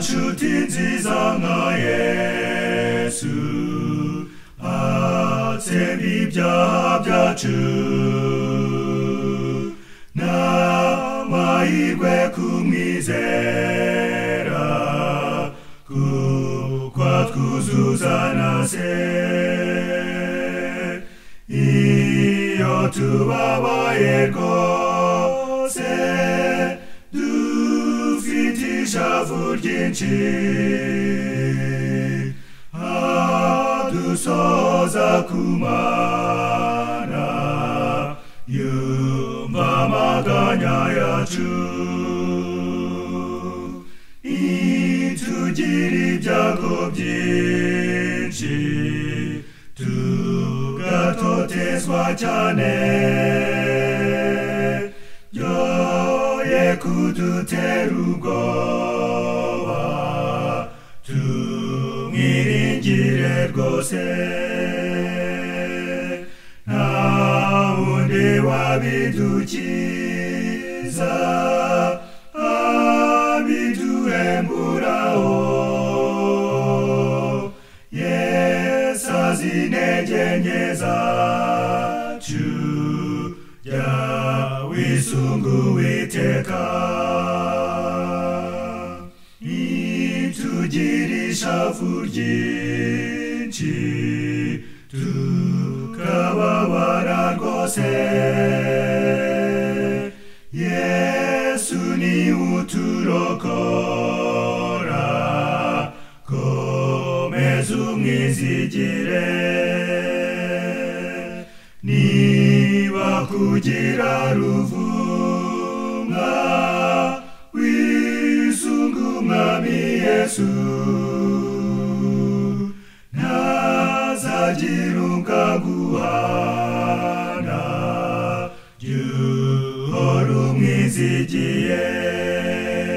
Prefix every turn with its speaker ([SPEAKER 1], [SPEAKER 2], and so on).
[SPEAKER 1] nshuti nziza nka Yesu atsemba ibyaha byacu n'amahirwe kumwizera kuko atwuzuza na se iyo tubabaye rwose dufite ishavu ryinshi adusoza ku Mana yumva amaganya yacu itugira ibyago byinshi tugatotezwa cyane yoye kudutera ubwoba tumwiringire rwose nta wundi wabidukiza abiduhemburaho Yesu azi intege nke zacu jya wisunga Uwiteka nitugira ishavu ryinshi tukababara rwose Yesu ni uturokora komeza umwizigire niba kugira ruvumwa wisunga Umwami Yesu ntazagira ukaguhana jya uhora umwizigiye